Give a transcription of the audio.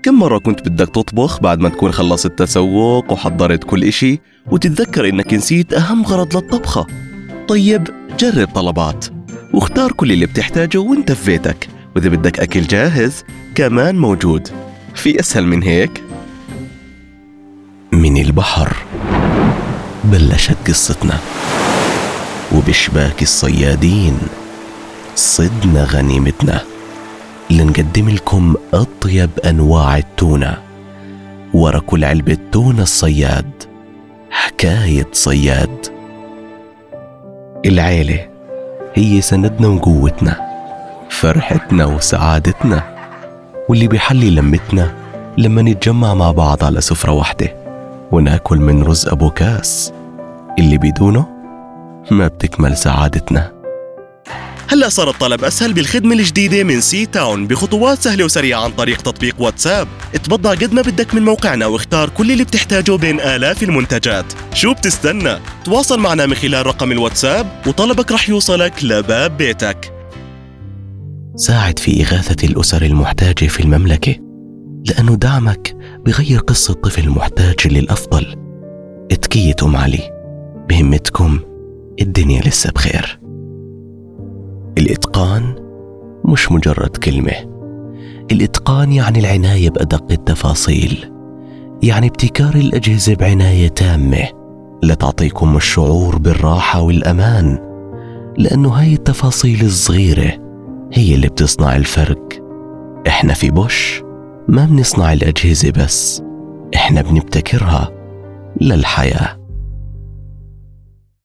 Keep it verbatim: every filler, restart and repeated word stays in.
كم مرة كنت بدك تطبخ بعد ما تكون خلصت تسوق وحضرت كل إشي وتتذكر إنك نسيت أهم غرض للطبخة؟ طيب جرب طلبات واختار كل اللي بتحتاجه وانت في بيتك، وإذا بدك أكل جاهز كمان موجود. في أسهل من هيك؟ من البحر بلشت قصتنا، وبشباك الصيادين صدنا غنيمتنا لنقدم لكم أطيب أنواع التونة. ورا كل علبة تونة الصياد حكاية صياد. العيلة هي سندنا وقوتنا، فرحتنا وسعادتنا، واللي بيحلي لمتنا لما نتجمع مع بعض على سفرة واحدة وناكل من رز أبو كاس اللي بدونه ما بتكمل سعادتنا. هلأ صار الطلب أسهل بالخدمة الجديدة من سي تاون بخطوات سهلة وسريعة عن طريق تطبيق واتساب. اتبضع قد ما بدك من موقعنا واختار كل اللي بتحتاجه بين آلاف المنتجات. شو بتستنى؟ تواصل معنا من خلال رقم الواتساب وطلبك رح يوصلك لباب بيتك. ساعد في إغاثة الأسر المحتاجة في المملكة، لأنه دعمك بغير قصة طفل محتاج للأفضل. اتكية أم علي، بهمتكم الدنيا لسه بخير. الإتقان مش مجرد كلمة، الإتقان يعني العناية بأدق التفاصيل، يعني ابتكار الأجهزة بعناية تامة لتعطيكم الشعور بالراحة والأمان، لأنه هاي التفاصيل الصغيرة هي اللي بتصنع الفرق. إحنا في بوش ما بنصنع الأجهزة بس، إحنا بنبتكرها للحياة.